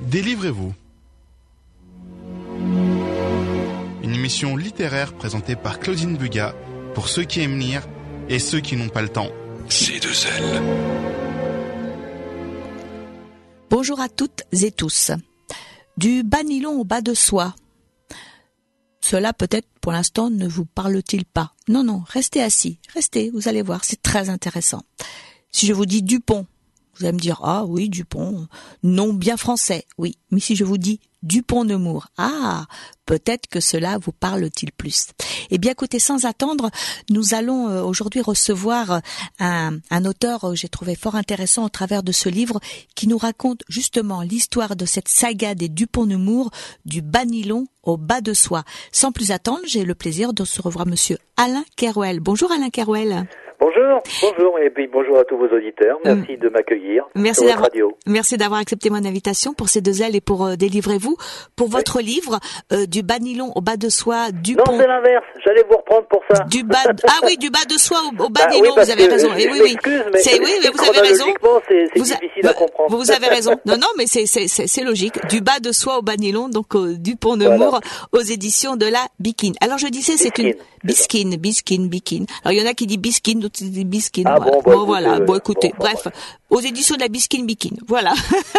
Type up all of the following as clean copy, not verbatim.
Délivrez-vous. Une émission littéraire présentée par Claudine Bugat pour ceux qui aiment lire et ceux qui n'ont pas le temps. C2L. Bonjour à toutes et tous. Du bas nylon au bas de soie. Cela peut-être pour l'instant ne vous parle-t-il pas. Non, restez assis, restez, vous allez voir, c'est très intéressant. Si je vous dis Dupont, vous allez me dire, ah oui, Dupont, nom bien français, oui. Mais si je vous dis Dupont-Nemours, ah, peut-être que cela vous parle-t-il plus. Eh bien, écoutez, sans attendre, nous allons aujourd'hui recevoir un auteur que j'ai trouvé fort intéressant au travers de ce livre qui nous raconte justement l'histoire de cette saga des Dupont-Nemours, du bas nylon au bas de soie. Sans plus attendre, j'ai le plaisir de se revoir monsieur Alain Kerouel. Bonjour Alain Kerouel. Bonjour, et puis bonjour à tous vos auditeurs. Merci de m'accueillir sur votre radio. Merci d'avoir accepté mon invitation pour C2L et pour Délivrez-vous, pour votre livre du bas nylon au bas de soie, Dupont. Non, c'est l'inverse. J'allais vous reprendre pour ça. Du bas de soie au bas nylon. Vous avez raison. Et oui, mais vous avez raison. C'est difficile à comprendre. Vous avez raison. Non, mais c'est logique. Du bas de soie au bas nylon, donc Dupont-Nemours aux éditions de la Bikin. Alors je disais, c'est une Biskin. Alors il y en a qui disent Biskin, d'autres qui disent Biskin. Ah voilà. Bon, écoutez, bref, aux éditions de la Bikin. Voilà.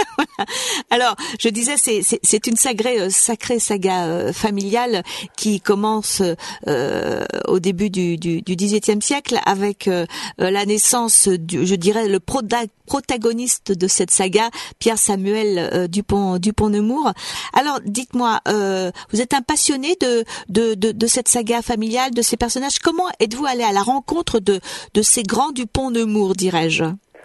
Alors, je disais, c'est une sacrée saga familiale qui commence au début du XVIIIe siècle avec la naissance je dirais, le protagoniste de cette saga, Pierre Samuel Dupont-Nemours. Alors, dites-moi, vous êtes un passionné de cette saga familiale, de ces personnages. Comment êtes-vous allé à la rencontre de ces grands Dupont-Nemours, dirais-je?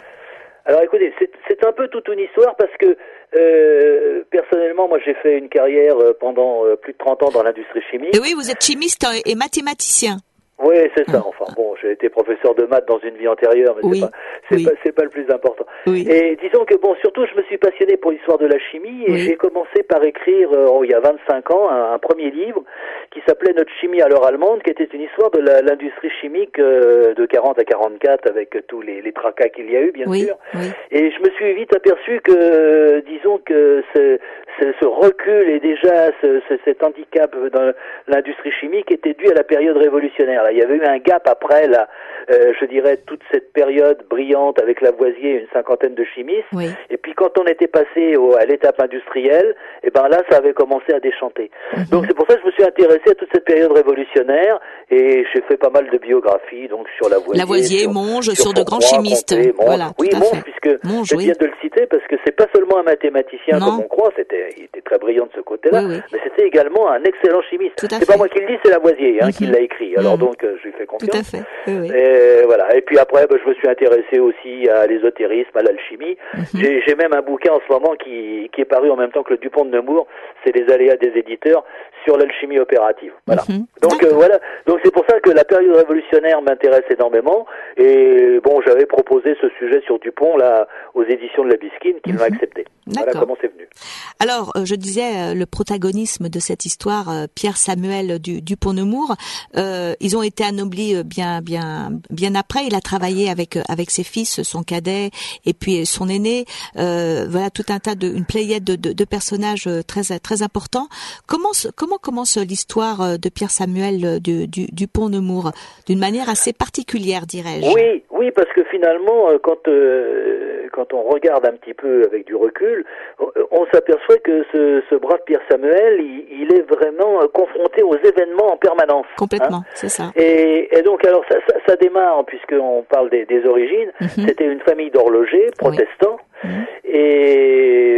Alors écoutez, c'est un peu toute une histoire parce que personnellement, moi j'ai fait une carrière pendant plus de 30 ans dans l'industrie chimique. Et oui, vous êtes chimiste et mathématicien. Oui, c'est ça. Enfin bon, j'ai été professeur de maths dans une vie antérieure, mais c'est pas le plus important. Oui. Et disons que surtout je me suis passionné pour l'histoire de la chimie et j'ai commencé par écrire il y a 25 ans un premier livre qui s'appelait Notre chimie à l'heure allemande, qui était une histoire de l'industrie chimique de 40 à 44 avec tous les tracas qu'il y a eu, bien sûr. Oui. Et je me suis vite aperçu que, disons que ce recul et déjà cet handicap dans l'industrie chimique était dû à la période révolutionnaire. Là, il y avait eu un gap après je dirais toute cette période brillante avec Lavoisier et une cinquantaine de chimistes. Oui. Et puis quand on était passé à l'étape industrielle, et ben là ça avait commencé à déchanter. Donc c'est pour ça que je me suis intéressé à toute cette période révolutionnaire et j'ai fait pas mal de biographies donc sur Lavoisier, Monge, sur de grands chimistes. Voilà. Oui, Monge, puisque je viens de le citer parce que c'est pas seulement un mathématicien comme on croit, il était très brillant de ce côté-là, mais c'était également un excellent chimiste. C'est pas moi qui le dis, c'est Lavoisier qui l'a écrit. Alors donc je lui fais confiance. Tout à fait. Oui. Et voilà. Et puis après, je me suis intéressé aussi à l'ésotérisme, à l'alchimie. J'ai même un bouquin en ce moment qui est paru en même temps que le Dupont-Nemours. C'est les aléas des éditeurs sur l'alchimie opérative. Voilà. Donc voilà. Donc c'est pour ça que la période révolutionnaire m'intéresse énormément. Et bon, j'avais proposé ce sujet sur Dupont là aux éditions de la Bikin qui l'ont accepté. Voilà comment c'est venu. Alors, je disais le protagonisme de cette histoire, Pierre Samuel Dupont-Nemours. Ils ont été anoblis bien après. Il a travaillé avec ses fils, son cadet et puis son aîné. Voilà tout un tas une pléiade de personnages très importants. Comment commence l'histoire de Pierre Samuel Dupont-Nemours d'une manière assez particulière, dirais-je? Oui, parce que finalement, quand on regarde un petit peu avec du recul, on s'aperçoit que ce brave Pierre Samuel, il est vraiment confronté aux événements en permanence. Complètement, c'est ça. Et donc, alors ça démarre, puisqu'on parle des origines, c'était une famille d'horlogers protestants, et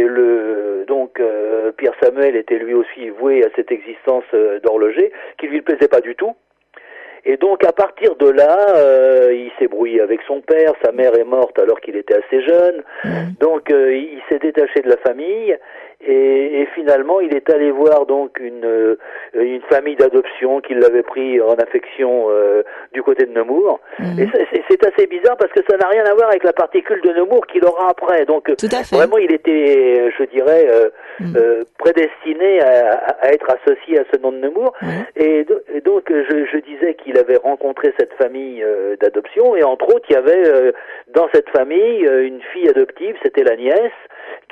Pierre Samuel était lui aussi voué à cette existence d'horloger, qui lui plaisait pas du tout. Et donc à partir de là, il s'est brouillé avec son père, sa mère est morte alors qu'il était assez jeune, donc il s'est détaché de la famille et finalement il est allé voir donc une famille d'adoption qui l'avait pris en affection du côté de Nemours. Et c'est assez bizarre parce que ça n'a rien à voir avec la particule de Nemours qu'il aura après. Donc vraiment il était, je dirais, prédestiné à être associé à ce nom de Nemours. Et donc je disais qu'il avait rencontré cette famille d'adoption et entre autres il y avait dans cette famille une fille adoptive, c'était la nièce,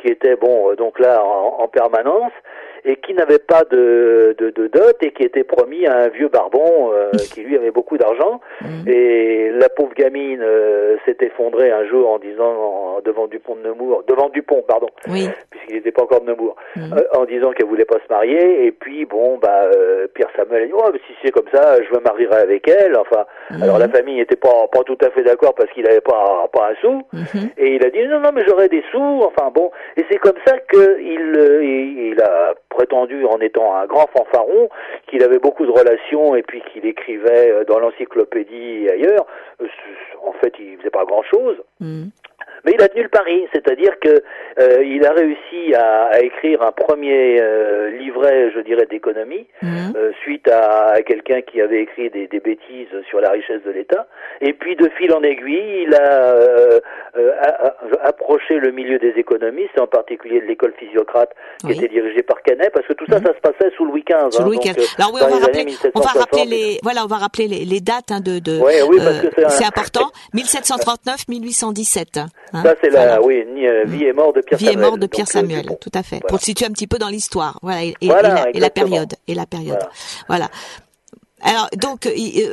qui était donc là en permanence, et qui n'avait pas de dot, et qui était promis à un vieux barbon qui lui avait beaucoup d'argent. Et la pauvre gamine s'est effondrée un jour en disant devant Dupont, puisqu'il n'était pas encore de Nemours, en disant qu'elle voulait pas se marier. Et puis Pierre Samuel a dit si c'est comme ça, je me marierai avec elle. Enfin, alors la famille n'était pas tout à fait d'accord parce qu'il n'avait pas un sou. Et il a dit non mais j'aurai des sous. Enfin bon, et c'est comme ça que il a prétendu, en étant un grand fanfaron, qu'il avait beaucoup de relations et puis qu'il écrivait dans l'encyclopédie et ailleurs. En fait, il faisait pas grand-chose. Mais il a tenu le pari, c'est-à-dire que il a réussi à écrire un premier livret, je dirais, d'économie, suite à quelqu'un qui avait écrit des bêtises sur la richesse de l'État. Et puis, de fil en aiguille, il a approché le milieu des économistes, en particulier de l'école Physiocrate, qui était dirigée par Canet, parce que tout ça, ça se passait sous Louis XV. Sous Louis XV. Alors oui, on va rappeler les dates parce que c'est important. 1739-1817. Ça, c'est vie et mort de Pierre Samuel. Vie et mort de Pierre Samuel, tout à fait. Voilà. Pour le situer un petit peu dans l'histoire. Voilà. Et la période. Voilà. Alors donc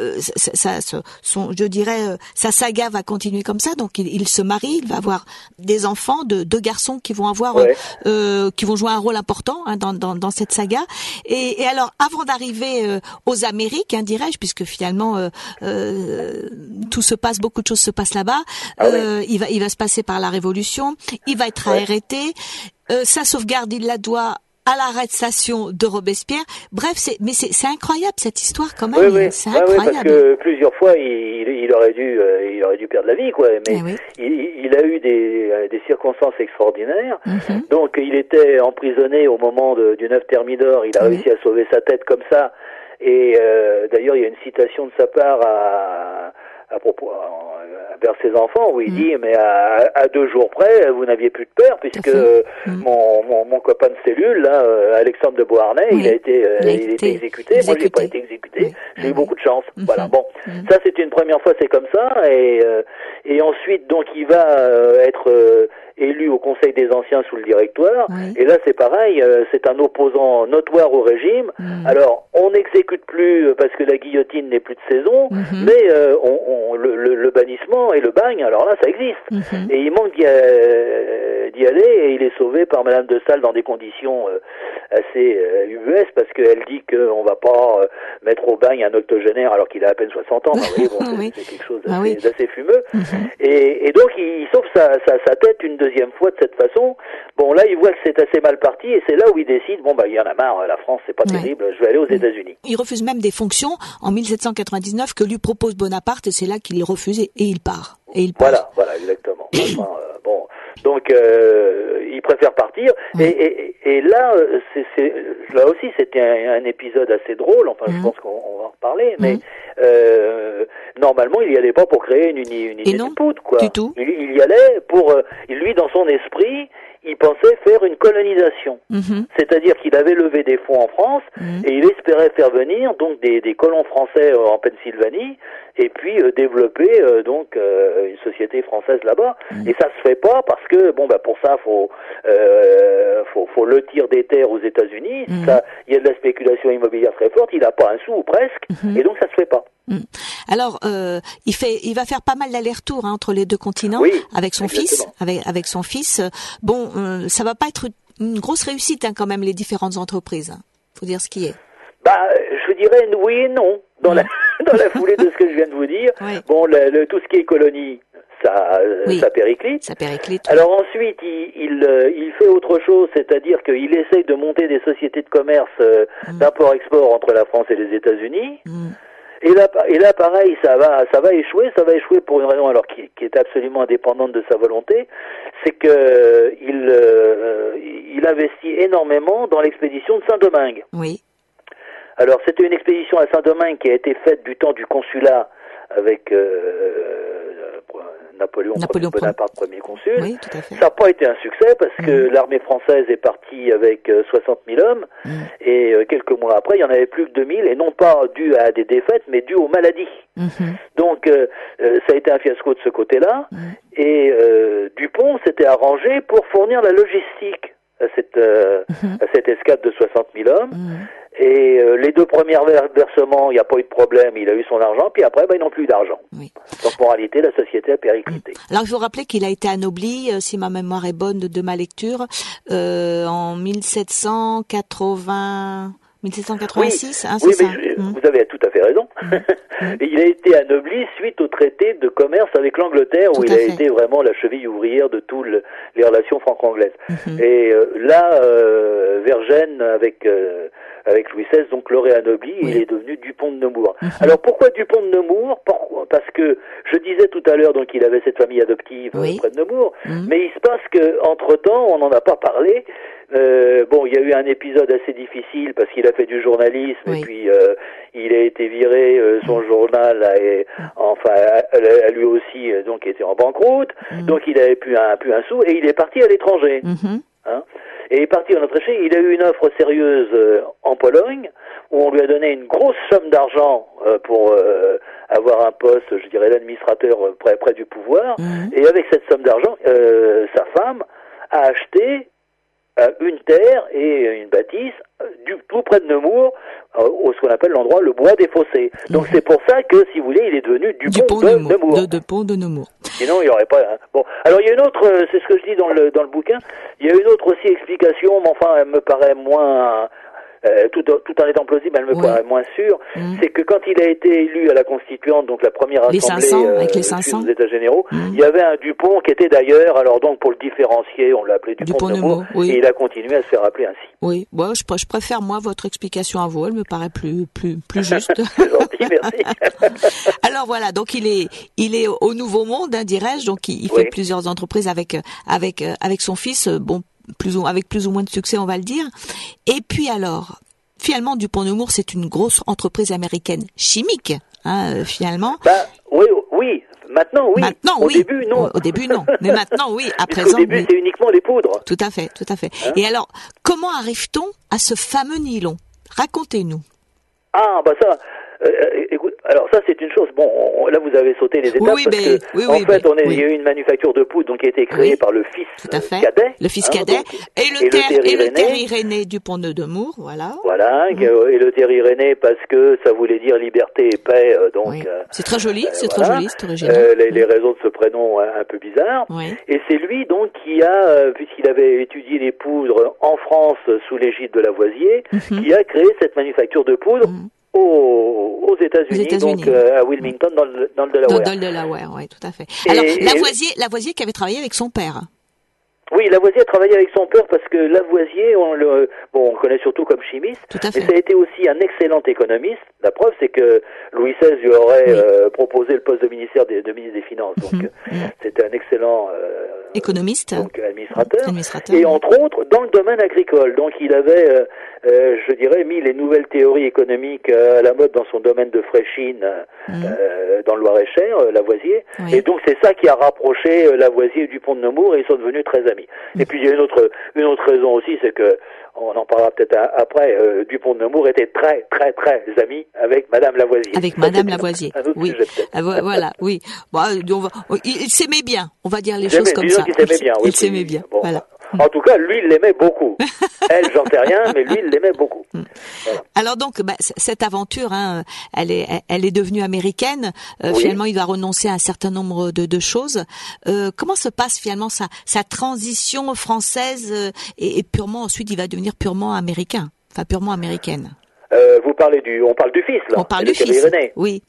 je dirais sa saga va continuer comme ça. Donc il se marie, il va avoir des enfants, deux garçons qui vont avoir qui vont jouer un rôle important dans cette saga. Et alors avant d'arriver aux Amériques, dirais-je, puisque finalement beaucoup de choses se passent là-bas. Il va se passer par la Révolution, il va être arrêté. Sa sauvegarde, il la doit à l'arrestation de Robespierre. Bref, c'est incroyable cette histoire quand même. C'est incroyable. Parce que plusieurs fois il aurait dû perdre la vie, quoi. Mais il a eu des circonstances extraordinaires. Donc il était emprisonné au moment du 9 Thermidor. Il a réussi à sauver sa tête comme ça. Et d'ailleurs il y a une citation de sa part à propos vers ses enfants où il dit mais à 2 jours près vous n'aviez plus de peur puisque mon copain de cellule là Alexandre de Beauharnais il a été exécuté. Moi j'ai pas été exécuté, j'ai eu beaucoup de chance. Voilà, bon, ça c'était une première fois, c'est comme ça. Et ensuite donc il va être élu au Conseil des Anciens sous le Directoire. Et là c'est pareil, c'est un opposant notoire au régime. Alors on n'exécute plus parce que la guillotine n'est plus de saison, mais le bannissement et le bagne, alors là ça existe. Et il manque d'y aller et il est sauvé par Madame de Staël dans des conditions assez ubuesques, parce qu'elle dit qu'on va pas mettre au bagne un octogénaire alors qu'il a à peine 60 ans. Vous voyez, c'est quelque chose d'assez fumeux. Et donc il sauve sa tête une deuxième fois de cette façon. Bon, là il voit que c'est assez mal parti et c'est là où il décide, il y en a marre, la France c'est pas terrible, je vais aller aux États-Unis. Il refuse même des fonctions en 1799 que lui propose Bonaparte, et c'est là qu'il refuse et il part. Voilà, exactement. Donc il préfère partir. Et là, là aussi c'était un épisode assez drôle. Enfin, je pense qu'on va en reparler. Mais normalement, il y allait pas pour créer une unité de poudre, quoi. Du tout. Il y allait pour lui, dans son esprit, il pensait faire une colonisation. C'est-à-dire qu'il avait levé des fonds en France et il espérait faire venir donc des colons français en Pennsylvanie et puis développer une société française là-bas. Et ça se fait pas parce que pour ça faut lotir des terres aux États-Unis. Ça, il y a de la spéculation immobilière très forte. Il a pas un sou ou presque, et donc ça se fait pas. Alors, il va faire pas mal d'allers-retours entre les deux continents avec son fils, avec son fils. Ça va pas être une grosse réussite quand même, les différentes entreprises. Faut dire ce qui est. Je dirais oui et non dans la foulée de ce que je viens de vous dire. Tout ce qui est colonie, ça périclite. Ça périclite. Alors ensuite, il fait autre chose, c'est-à-dire qu'il essaye de monter des sociétés de commerce d'import-export entre la France et les États-Unis. Et là, pareil, ça va échouer pour une raison alors qui est absolument indépendante de sa volonté, c'est que il investit énormément dans l'expédition de Saint-Domingue. Oui. Alors, c'était une expédition à Saint-Domingue qui a été faite du temps du consulat avec Napoléon Bonaparte, premier consul. Oui, tout à fait. Ça n'a pas été un succès parce que l'armée française est partie avec 60 000 hommes et quelques mois après, il n'y en avait plus que 2 000 et non pas dû à des défaites, mais dû aux maladies. Donc, ça a été un fiasco de ce côté-là et Dupont s'était arrangé pour fournir la logistique à cette escadre de 60 000 hommes. Et les 2 premiers versements, il n'y a pas eu de problème, il a eu son argent, puis après, ils n'ont plus d'argent. Oui. Donc, en réalité, la société a périclité. Alors, je vous rappelais qu'il a été anobli, si ma mémoire est bonne de ma lecture, en 1786, oui, c'est mais ça. Vous avez tout à fait raison. Il a été anobli suite au traité de commerce avec l'Angleterre, où il a été vraiment la cheville ouvrière de toutes les relations franco-anglaises. Et là, Vergennes, avec Louis XVI, donc l'aurait anobli, il est devenu Dupont de Nemours. Alors pourquoi Dupont de Nemours? Parce que je disais tout à l'heure, donc il avait cette famille adoptive près de Nemours, mais il se passe que entre temps, on n'en a pas parlé. Il y a eu un épisode assez difficile parce qu'il a fait du journalisme et puis il a été viré, son journal a lui aussi donc était en banqueroute, donc il avait plus un sou et il est parti à l'étranger. Et il est parti à l'étranger, il a eu une offre sérieuse en Pologne où on lui a donné une grosse somme d'argent pour avoir un poste, je dirais l'administrateur près du pouvoir, et avec cette somme d'argent, sa femme a acheté une terre et une bâtisse tout près de Nemours, ce qu'on appelle l'endroit le bois des Fossés. Donc c'est pour ça que, si vous voulez, il est devenu Dupont de Nemours. Dupont de Nemours. Sinon, il n'y aurait pas... Bon, alors il y a une autre, c'est ce que je dis dans le bouquin, il y a une autre aussi explication, mais enfin, elle me paraît moins... tout en étant plausible, elle me paraît moins sûre, c'est que quand il a été élu à la Constituante, donc la première assemblée avec les 500 des États généraux, il y avait un Dupont qui était d'ailleurs, alors donc pour le différencier, on l'a appelé Dupont de Nemours, et il a continué à se faire appeler ainsi. Oui, bon, je préfère moi votre explication à vous, elle me paraît plus juste. C'est gentil, merci. Alors voilà, donc il est au Nouveau Monde, dirais-je, donc il fait plusieurs entreprises avec son fils, avec plus ou moins de succès, on va le dire. Et puis alors, finalement, Dupont de Nemours, c'est une grosse entreprise américaine chimique, finalement. Oui. Maintenant, oui. Au début, non. Au début, non. Mais maintenant, oui. À présent, au début, c'est uniquement les poudres. Tout à fait. Et alors, comment arrive-t-on à ce fameux nylon? Racontez-nous. Ah, ça... écoute, alors ça c'est une chose. Bon, là vous avez sauté les étapes parce que il y a eu une manufacture de poudre donc qui a été créée par le fils cadet. Le fils cadet et le Terry-René Dupont de Nemours, voilà. Voilà, et le Terry-René parce que ça voulait dire liberté et paix. C'est très joli, c'est original. Les raisons de ce prénom un peu bizarre. Et c'est lui donc qui a, puisqu'il avait étudié les poudres en France sous l'égide de Lavoisier, qui a créé cette manufacture de poudre. Aux États-Unis, donc à Wilmington, dans le Delaware. Dans le Delaware, oui, tout à fait. Alors, Lavoisier qui avait travaillé avec son père. Oui, Lavoisier a travaillé avec son père parce que Lavoisier, on le connaît surtout comme chimiste, mais ça a été aussi un excellent économiste. La preuve, c'est que Louis XVI lui aurait proposé le poste de ministre des Finances. Donc, c'était un excellent économiste, donc administrateur. Et entre autres, dans le domaine agricole. Donc, il avait, je dirais, mis les nouvelles théories économiques à la mode dans son domaine de Fréchine, dans le Loir-et-Cher, Lavoisier. Et donc, c'est ça qui a rapproché Lavoisier et Dupont de Nemours, et ils sont devenus très amis. Et puis il y a une autre raison aussi, c'est que on en parlera peut-être après. Dupont de Nemours était très très très ami avec Madame Lavoisier. Avec Madame Lavoisier, oui. Voilà, oui. Bon, il s'aimait bien. On va dire les choses comme ça. Il s'aimait bien. Bon, voilà. En tout cas, lui, il l'aimait beaucoup. Elle, j'en sais rien, mais lui, il l'aimait beaucoup. Voilà. Alors donc, cette aventure, elle est devenue américaine. Finalement, il va renoncer à un certain nombre de choses. Comment se passe finalement sa transition française et purement ensuite, il va devenir purement américain, enfin purement américaine. On parle du fils, là. On parle du fils. René. Oui.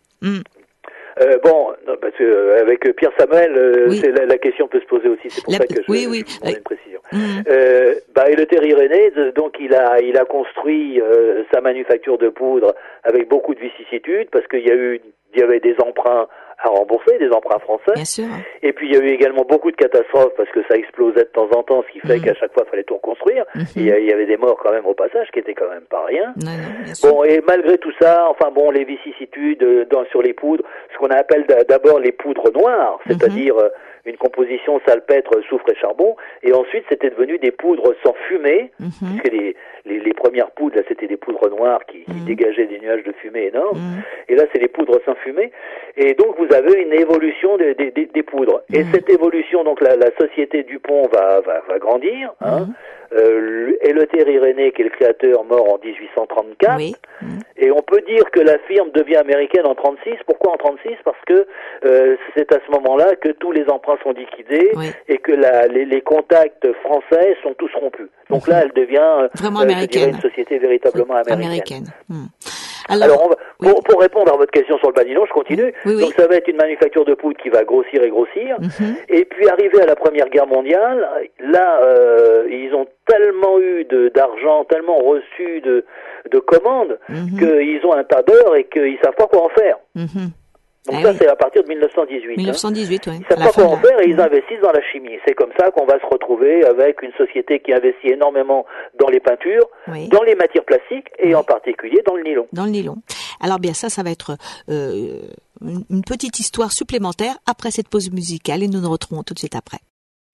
Parce que avec Pierre Samuel, la question peut se poser aussi. C'est pour ça que je demande une précision. Eleuthère-Irénée, donc il a construit sa manufacture de poudre avec beaucoup de vicissitudes parce qu'il y avait des emprunts à rembourser, des emprunts français. Bien sûr. Et puis il y a eu également beaucoup de catastrophes parce que ça explosait de temps en temps, ce qui fait qu'à chaque fois il fallait tout reconstruire. Il y avait des morts quand même au passage, qui étaient quand même pas rien. Bon, et malgré tout ça, les vicissitudes sur les poudres, ce qu'on appelle d'abord les poudres noires, c'est-à-dire une composition salpêtre, soufre et charbon, et ensuite c'était devenu des poudres sans fumée, puisque les premières poudres, là, c'était des poudres noires qui dégageaient des nuages de fumée énormes, et là c'est les poudres sans fumée, et donc vous avez une évolution des poudres. Et cette évolution, donc la société Dupont va grandir, Eleuthère-Irénée, qui est le créateur, mort en 1834, et on peut dire que la firme devient américaine en 36. Pourquoi en 36? Parce que c'est à ce moment-là que tous les emprunts sont liquidés et que les contacts français sont tous rompus. Donc là, elle devient vraiment américaine. Une société véritablement américaine. Alors, pour répondre à votre question sur le Banilon, je continue. Donc ça va être une manufacture de poudre qui va grossir et grossir. Et puis arrivé à la Première Guerre mondiale, là, ils ont tellement eu d'argent, tellement reçu de commandes, qu'ils ont un tas d'heures et qu'ils savent pas quoi en faire. Donc c'est à partir de 1918. 1918, oui. Ils savent pas quoi en faire et ils investissent dans la chimie. C'est comme ça qu'on va se retrouver avec une société qui investit énormément dans les peintures, dans les matières plastiques et en particulier dans le nylon. Dans le nylon. Alors bien ça va être une petite histoire supplémentaire après cette pause musicale et nous nous retrouvons tout de suite après.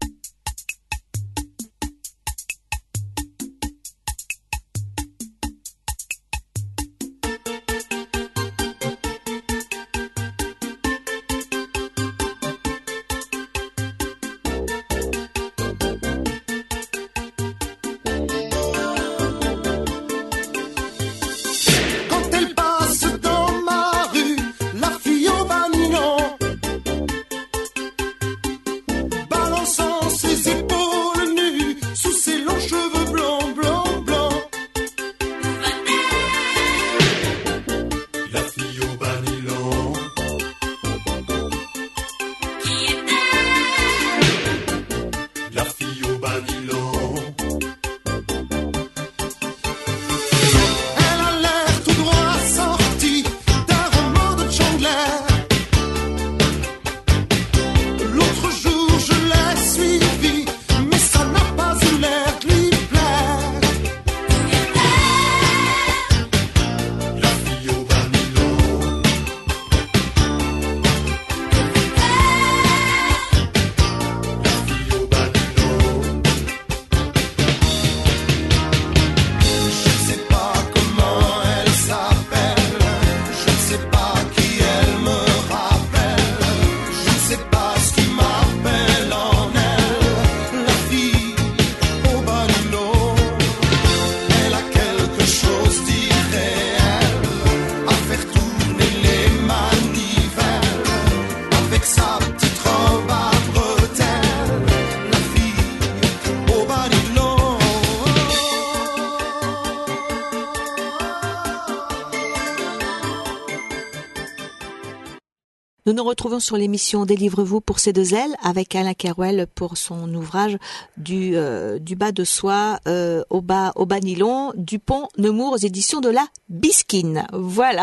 Nous nous retrouvons sur l'émission Délivre-vous pour ces deux ailes avec Alain Kerouel pour son ouvrage du bas de soie au bas nylon, Dupont, Nemours, aux éditions de la Bisquine. Voilà.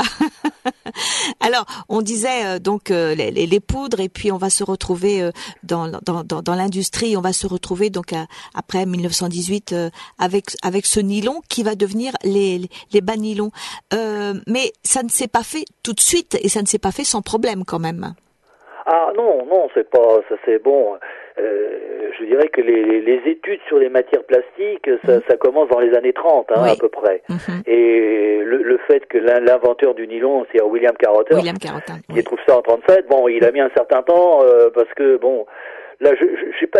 Alors, on disait donc les poudres et puis on va se retrouver dans l'industrie, on va se retrouver donc après 1918 avec ce nylon qui va devenir les bas nylons. Mais ça ne s'est pas fait tout de suite et ça ne s'est pas fait sans problème quand même. Ah non, c'est pas ça, c'est bon. Je dirais que les études sur les matières plastiques, ça commence dans les années 30, oui, à peu près. Et le fait que l'inventeur du nylon, c'est William Carothers, qui trouve ça en 37, bon, il a mis un certain temps, parce que, bon, là, je sais pas...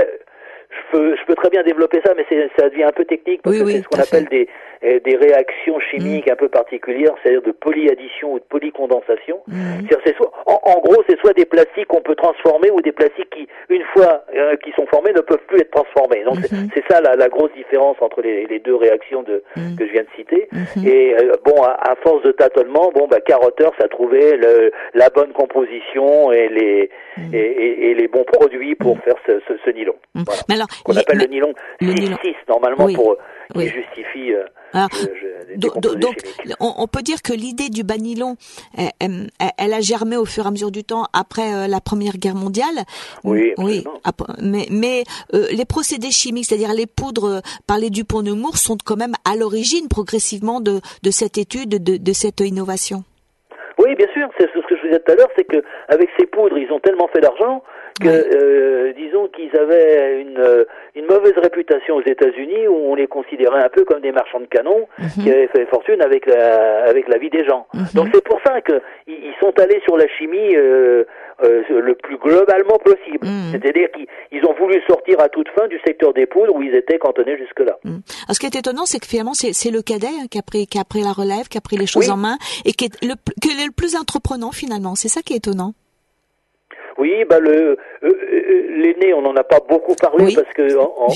Je peux très bien développer ça, mais ça devient un peu technique parce que c'est ce qu'on appelle des réactions chimiques un peu particulières, c'est-à-dire de polyaddition ou de polykondensation. C'est soit, en gros, c'est soit des plastiques qu'on peut transformer ou des plastiques qui, une fois qui sont formés, ne peuvent plus être transformés. Donc c'est ça la grosse différence entre les deux réactions que je viens de citer. Et bon, à force de tâtonnement, Carothers a trouvé la bonne composition et les bons produits pour faire ce nylon. Voilà. Mais Alors, qu'on appelle le nylon 6-6 normalement qui justifie alors, donc on peut dire que l'idée du bas nylon, elle a germé au fur et à mesure du temps après la Première Guerre mondiale. Oui. Mais les procédés chimiques, c'est-à-dire les poudres par les Dupont-Nemours, sont quand même à l'origine progressivement de cette étude, de cette innovation. Oui, bien sûr, c'est ce que je vous disais tout à l'heure, c'est que avec ces poudres, ils ont tellement fait d'argent que, disons qu'ils avaient une mauvaise réputation aux États-Unis, où on les considérait un peu comme des marchands de canons qui avaient fait fortune avec la vie des gens. Donc c'est pour ça que ils sont allés sur la chimie le plus globalement possible. C'est-à-dire qu'ils ont voulu sortir à toute fin du secteur des poudres où ils étaient cantonnés jusque-là. Alors, ce qui est étonnant, c'est que finalement c'est le cadet qui a pris la relève, qui a pris les choses en main et qui est le plus entreprenant finalement. C'est ça qui est étonnant. Oui, l'aîné, on n'en a pas beaucoup parlé parce que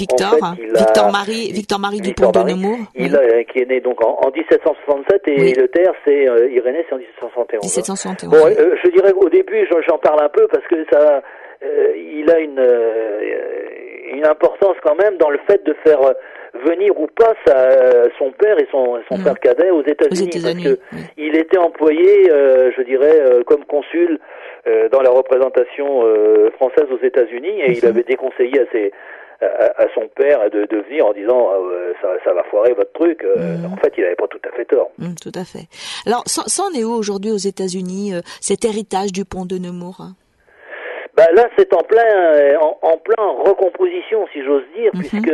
Victor Marie Dupont-de-Nemours, qui est né donc en 1767 et le terre c'est Irénée, c'est en 1771. 1771. Bon, je dirais au début, j'en parle un peu parce que ça, il a une importance quand même dans le fait de faire venir ou pas son père et son frère cadet aux États-Unis, parce que il était employé, je dirais, comme consul dans la représentation française aux États-Unis, et il avait déconseillé à son père de venir en disant ça va foirer votre truc. En fait, il n'avait pas tout à fait tort. Tout à fait. Alors, ça en est où aujourd'hui aux États-Unis, cet héritage du pont de Nemours? Là, c'est en plein recomposition, si j'ose dire, puisque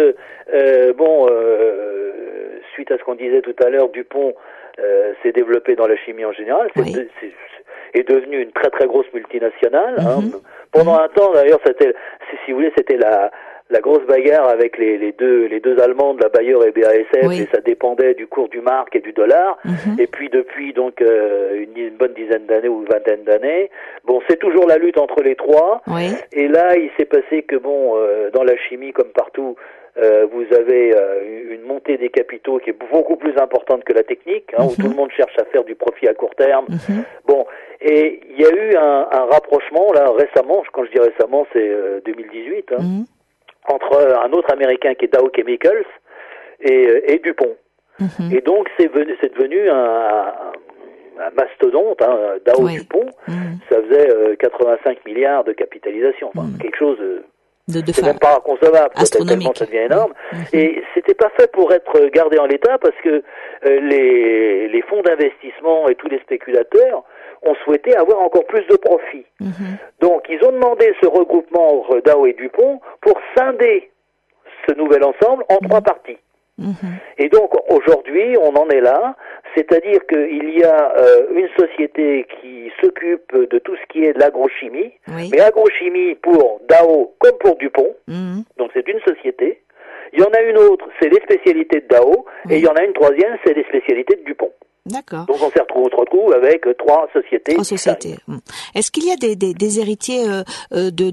suite à ce qu'on disait tout à l'heure, Dupont s'est développé dans la chimie en général, est devenu une très très grosse multinationale. Pendant un temps, d'ailleurs, si vous voulez, c'était la grosse bagarre avec les deux Allemandes, la Bayer et BASF, et ça dépendait du cours du mark et du dollar. Et puis depuis donc une bonne dizaine d'années ou une vingtaine d'années, c'est toujours la lutte entre les trois. Et là, il s'est passé que dans la chimie comme partout, vous avez une montée des capitaux qui est beaucoup plus importante que la technique, où tout le monde cherche à faire du profit à court terme. Et il y a eu un rapprochement là récemment, quand je dis récemment, c'est 2018, entre un autre Américain qui est Dow Chemicals et Dupont. Et donc c'est devenu un mastodonte, Dow Dupont. Ça faisait 85 milliards de capitalisation, quelque chose c'est même pas inconcevable, tellement ça devient énorme. Et c'était pas fait pour être gardé en l'état, parce que les fonds d'investissement et tous les spéculateurs ont souhaité avoir encore plus de profit. Donc ils ont demandé ce regroupement entre Dow et Dupont pour scinder ce nouvel ensemble en trois parties. Et donc aujourd'hui on en est là, c'est-à-dire qu'il y a une société qui s'occupe de tout ce qui est de l'agrochimie, mais agrochimie pour Dow comme pour Dupont, donc c'est une société. Il y en a une autre, c'est les spécialités de Dow, et il y en a une troisième, c'est les spécialités de Dupont. D'accord. Donc on se retrouve avec trois sociétés. Est-ce qu'il y a des héritiers de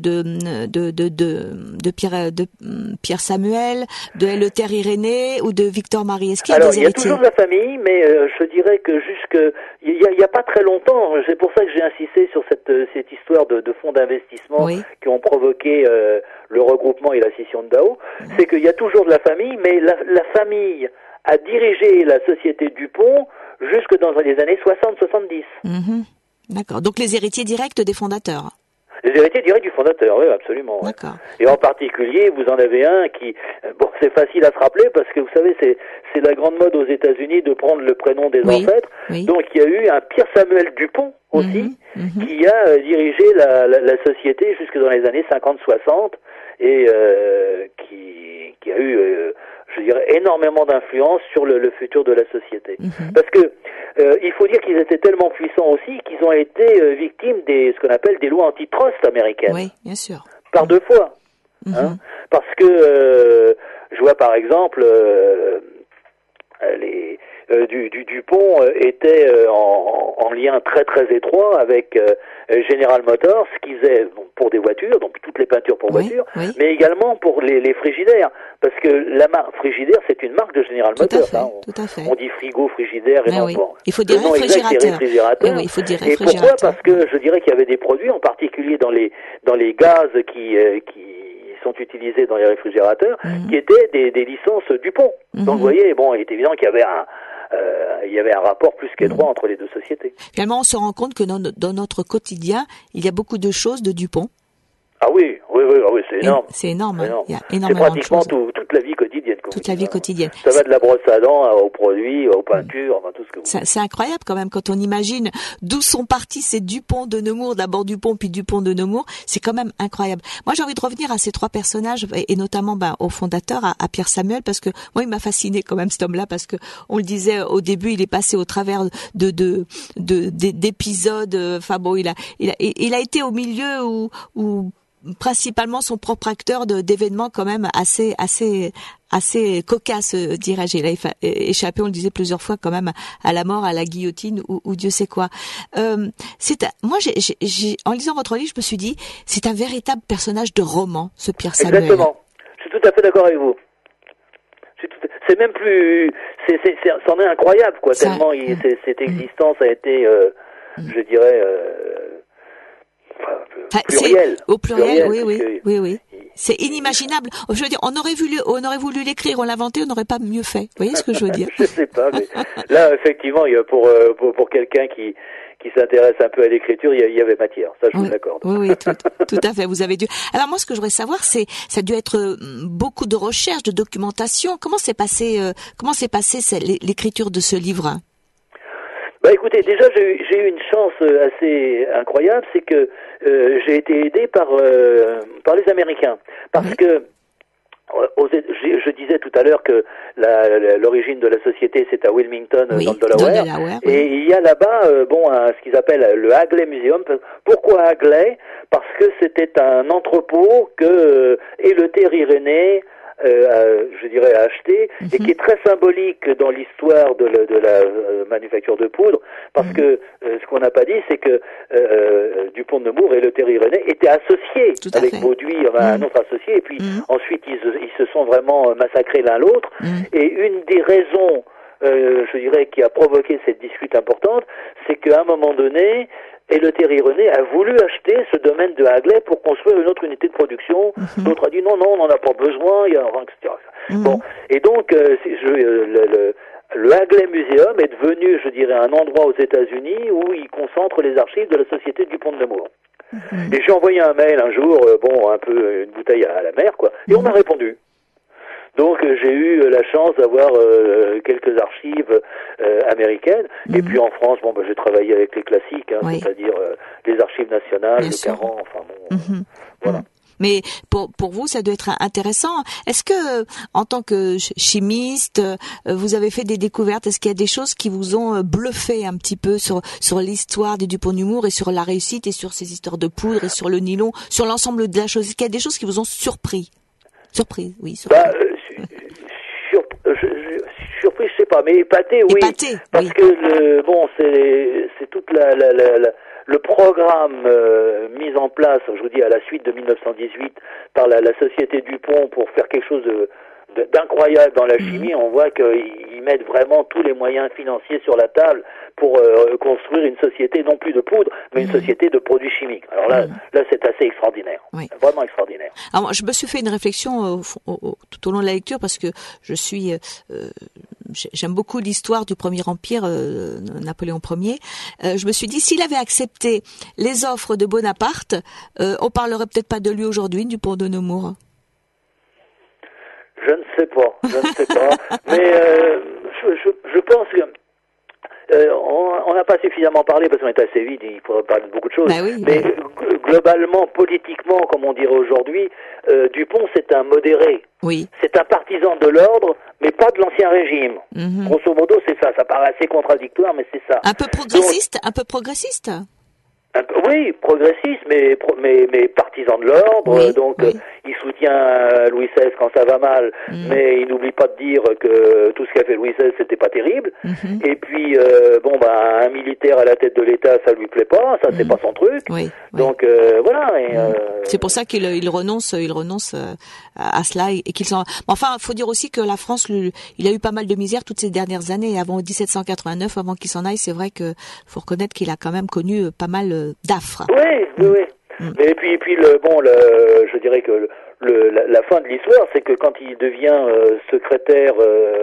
Pierre Samuel, de Eleuthère Irénée ou de Victor Marie? Est-ce qu'il y a des héritiers? Il y a toujours de la famille, mais je dirais que il y a pas très longtemps, c'est pour ça que j'ai insisté sur cette histoire de fonds d'investissement qui ont provoqué le regroupement et la scission de Dow, c'est qu'il y a toujours de la famille, mais la famille a dirigé la société Dupont jusque dans les années 60-70. D'accord. Donc les héritiers directs des fondateurs. Les héritiers directs du fondateur, oui, absolument. D'accord. Et en particulier, vous en avez un qui, c'est facile à se rappeler parce que vous savez, c'est la grande mode aux États-Unis de prendre le prénom des ancêtres. Donc il y a eu un Pierre Samuel Dupont aussi, qui a dirigé la société jusque dans les années 50-60 et qui a eu je dirais énormément d'influence sur le futur de la société. Parce que il faut dire qu'ils étaient tellement puissants aussi qu'ils ont été victimes ce qu'on appelle des lois antitrust américaines. Oui, bien sûr. Par deux fois. Parce que je vois par exemple Dupont était en lien très très étroit avec General Motors, qui faisait pour des voitures, donc toutes les peintures pour voitures, mais également pour les frigidaires, parce que la marque frigidaire, c'est une marque de General Motors. Tout à fait. On dit frigo, frigidaire, et non pas. Il faut dire réfrigérateur. Il faut dire réfrigérateur. Et pourquoi? Parce que je dirais qu'il y avait des produits, en particulier dans les gaz qui sont utilisées dans les réfrigérateurs, qui étaient des licences Dupont. Donc, vous voyez, bon, il est évident qu'il y avait un rapport plus qu'étroit entre les deux sociétés. Finalement, on se rend compte que dans notre quotidien, il y a beaucoup de choses de Dupont. Ah oui, c'est énorme. C'est énorme. Il y a c'est énormément de pratiquement choses. toute la vie quotidienne. Toute la vie quotidienne. Ça va de la brosse à dents aux produits, aux peintures, enfin tout ce que vous voulez. C'est incroyable quand même quand on imagine d'où sont partis ces Dupont de Nemours, d'abord Dupont puis Dupont de Nemours. C'est quand même incroyable. Moi, j'ai envie de revenir à ces trois personnages et notamment au fondateur, à Pierre Samuel, parce que moi, il m'a fasciné quand même cet homme-là, parce que on le disait au début, il est passé au travers d'épisodes. Enfin bon, il a été au milieu où principalement son propre acteur d'événements quand même assez cocasse, dirais-je. Il a échappé, on le disait plusieurs fois, quand même à la mort, à la guillotine ou Dieu sait quoi. Moi, en lisant votre livre, je me suis dit, c'est un véritable personnage de roman, ce Pierre Samuel. Exactement. Je suis tout à fait d'accord avec vous. C'est même plus, c'en est incroyable, quoi. Tellement cette existence a été, je dirais. Pluriel. Au pluriel, oui. C'est inimaginable. Je veux dire, on aurait voulu l'écrire, on l'inventait, on n'aurait pas mieux fait. Vous voyez ce que je veux dire? Je sais pas, mais là, effectivement, pour quelqu'un qui s'intéresse un peu à l'écriture, il y avait matière. Ça, je vous accorde. Oui, tout à fait. Vous avez dû. Alors moi, ce que je voudrais savoir, ça a dû être beaucoup de recherche, de documentation. Comment s'est passé l'écriture de ce livre? Bah écoutez, déjà j'ai eu une chance assez incroyable, c'est que j'ai été aidé par les Américains, parce que je disais tout à l'heure que l'origine de la société c'est à Wilmington, dans le Delaware, et il y a là-bas ce qu'ils appellent le Hagley Museum. Pourquoi Hagley? Parce que c'était un entrepôt que Eleuther Irénée je dirais, à acheter, et qui est très symbolique dans l'histoire de la manufacture de poudre, parce que ce qu'on n'a pas dit, c'est que Dupont de Nemours et Eleuther Irénée étaient associés avec Bauduit, un autre associé, et puis ensuite ils se sont vraiment massacrés l'un l'autre, et une des raisons, je dirais, qui a provoqué cette dispute importante, c'est qu'à un moment donné, Eleuther Irénée a voulu acheter ce domaine de Hagley pour construire une autre unité de production. L'autre a dit non, on n'en a pas besoin, etc. Bon, et donc le Hagley Museum est devenu, je dirais, un endroit aux États-Unis où il concentre les archives de la société Dupont de Nemours. Et j'ai envoyé un mail un jour, un peu une bouteille à la mer, quoi, et on m'a répondu. Donc j'ai eu la chance d'avoir quelques archives américaines, et puis en France, j'ai travaillé avec les classiques, c'est-à-dire les archives nationales, le Caran, voilà. Mais pour vous, ça doit être intéressant. Est-ce que, en tant que chimiste, vous avez fait des découvertes? Est-ce qu'il y a des choses qui vous ont bluffé un petit peu sur l'histoire des Dupont de Nemours et sur la réussite et sur ces histoires de poudre et sur le nylon, sur l'ensemble de la chose? Est-ce qu'il y a des choses qui vous ont surpris? Surprise, oui. Surpris, je sais pas, mais épaté, oui. Épaté, parce que c'est toute le programme mis en place, je vous dis, à la suite de 1918 par la société Dupont pour faire quelque chose d'incroyable dans la chimie. On voit qu'ils mettent vraiment tous les moyens financiers sur la table pour construire une société non plus de poudre, mais une société de produits chimiques. Alors là c'est assez extraordinaire, vraiment extraordinaire. Alors moi, je me suis fait une réflexion tout au long de la lecture, parce que j'aime beaucoup l'histoire du Premier Empire, Napoléon Ier. Je me suis dit, s'il avait accepté les offres de Bonaparte, on parlerait peut-être pas de lui aujourd'hui, Dupont de Nemours. Je ne sais pas, mais je pense que on n'a pas suffisamment parlé parce qu'on est assez vite, il faudrait parler de beaucoup de choses. Mais globalement, politiquement, comme on dirait aujourd'hui, Dupont c'est un modéré. Oui. C'est un partisan de l'ordre, mais pas de l'ancien régime. Grosso modo, c'est ça. Ça paraît assez contradictoire, mais c'est ça. Un peu progressiste, Oui, progressiste, mais partisan de l'ordre. Il soutient Louis XVI quand ça va mal, mais il n'oublie pas de dire que tout ce qu'a fait Louis XVI, c'était pas terrible. Et puis, un militaire à la tête de l'État, ça lui plaît pas, ça c'est pas son truc. Donc voilà. Et, c'est pour ça qu'il renonce à cela et qu'il s'en. Enfin, faut dire aussi que la France, il a eu pas mal de misère toutes ces dernières années. Avant 1789, avant qu'il s'en aille, c'est vrai que faut reconnaître qu'il a quand même connu pas mal d'affres. Oui. Et puis je dirais que la fin de l'histoire, c'est que quand il devient secrétaire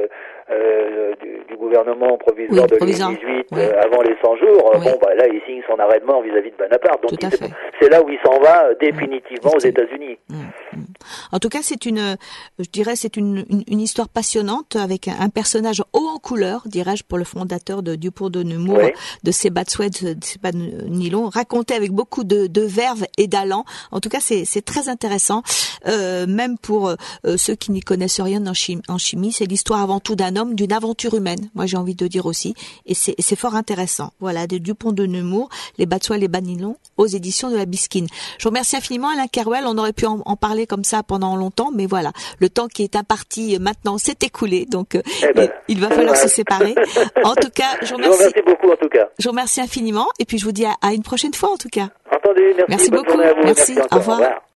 du gouvernement provisoire de Louis XVIII avant les 100 jours, là il signe son arrêt de mort vis-à-vis de Bonaparte. Donc c'est là où il s'en va définitivement aux États-Unis. En tout cas, c'est une histoire passionnante avec un personnage haut en couleur, dirais-je, pour le fondateur de Dupont de Nemours, de ces bas de nylon, raconté avec beaucoup de verve et d'allant. En tout cas, c'est très intéressant, même pour ceux qui n'y connaissent rien en chimie. C'est l'histoire avant tout d'un homme, d'une aventure humaine. Moi, j'ai envie de dire aussi, et c'est fort intéressant. Voilà, de Dupont de Nemours, les bas de soie, les bas de nylon, aux éditions de la Bisquine. Je vous remercie infiniment, Alain Kerouel. On aurait pu en parler comme ça pendant longtemps, mais voilà, le temps qui est imparti maintenant s'est écoulé, donc il va falloir se séparer. En tout cas, je vous remercie beaucoup. En tout cas, je vous remercie infiniment, et puis je vous dis à une prochaine fois en tout cas. Entendu. Merci beaucoup. Merci. Au revoir.